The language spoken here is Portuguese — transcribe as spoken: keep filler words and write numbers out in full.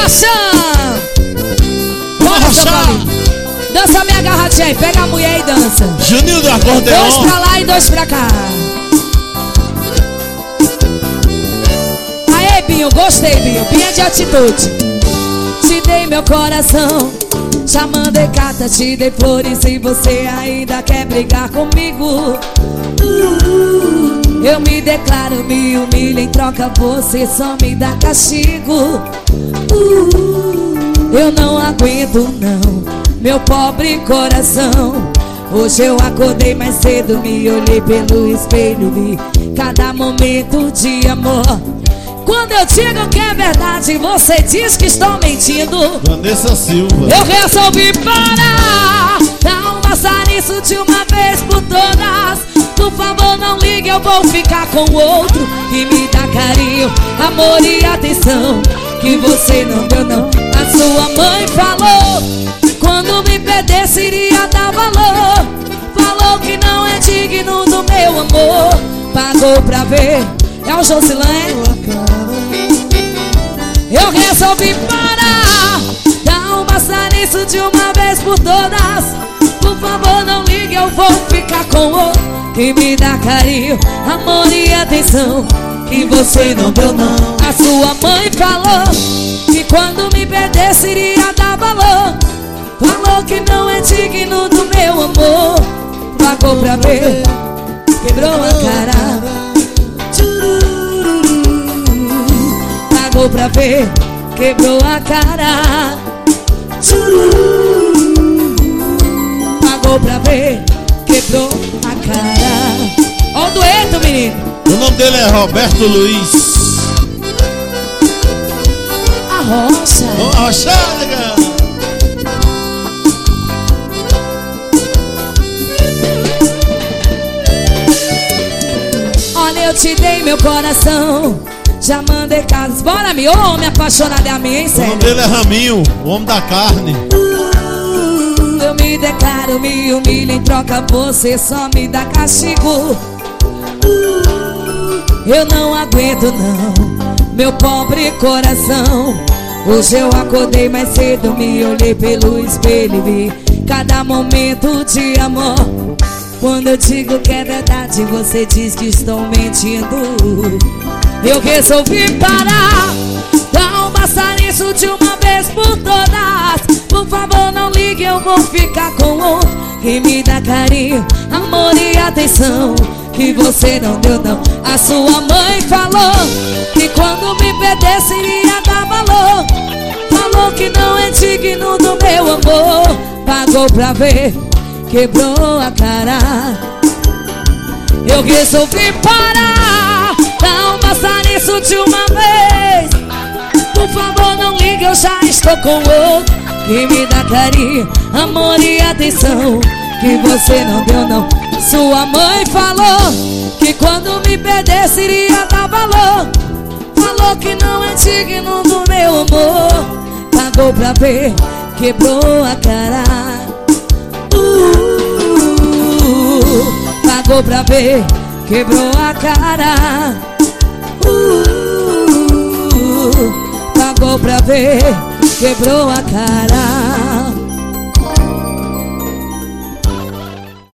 Marchão! Bora, seu Paulinho. Dança minha garratinha aí, pega a mulher e dança. Juninho do acordeão. Dois pra lá e dois pra cá. Aê, Binho, gostei, Binho. Binho é de atitude. Te dei meu coração, já mandei carta, te dei flores e você ainda quer brigar comigo. uh, Eu me declaro, me humilho, em troca você só me dá castigo. uh, Eu não aguento não, meu pobre coração. Hoje eu acordei mais cedo, me olhei pelo espelho, vi cada momento de amor. Quando eu digo que é verdade, você diz que estou mentindo. Vanessa Silva. Eu resolvi parar, dá um basta nisso de uma vez por todas. Por favor não ligue, eu vou ficar com outro que me dá carinho, amor e atenção que você não deu não. A sua mãe falou, quando me perdesse iria dar valor. Falou que não é digno do meu amor. Pagou pra ver, é o Josilã, é? Eu resolvi parar, dá um basta nisso de uma vez por todas. Por favor não ligue, eu vou ficar com outro que me dá carinho, amor e atenção que você não deu não. A sua mãe falou que quando me perdesse iria dar valor. Falou que não é digno do meu amor. Pagou pra ver, quebrou a cara. Pagou pra ver, quebrou a cara. Pagou pra ver, quebrou a cara. Ó o dueto, menino. O nome dele é Roberto Luiz. A Rocha. Vamos arrochar, negão. Olha, eu te dei meu coração, já mandei casas. Bora, me, ô homem apaixonado é a mim, hein, sério. O nome dele é Raminho, o homem da carne. uh, Eu me declaro, me humilho, em troca você só me dá castigo. uh, Eu não aguento não, meu pobre coração. Hoje eu acordei mais cedo, me olhei pelo espelho e vi cada momento de amor. Quando eu digo que é verdade, você diz que estou mentindo. Eu resolvi parar, dá um basta nisso de uma vez por todas. Por favor não ligue, eu vou ficar com outro que me dá carinho, amor e atenção que você não deu não. A sua mãe falou que quando me perdesse iria dar valor. Falou que não é digno do meu amor. Pagou pra ver, quebrou a cara. Eu resolvi parar, dá um basta nisso de uma vez. Por favor não ligue, eu já estou com outro que me dá carinho, amor e atenção que você não deu não. Sua mãe falou que quando me perdesse iria dar valor. Falou que não é digno do meu amor. Pagou pra ver, quebrou a cara. uh, Pagou pra ver, quebrou a cara. uh, Pagou pra ver, quebrou a cara.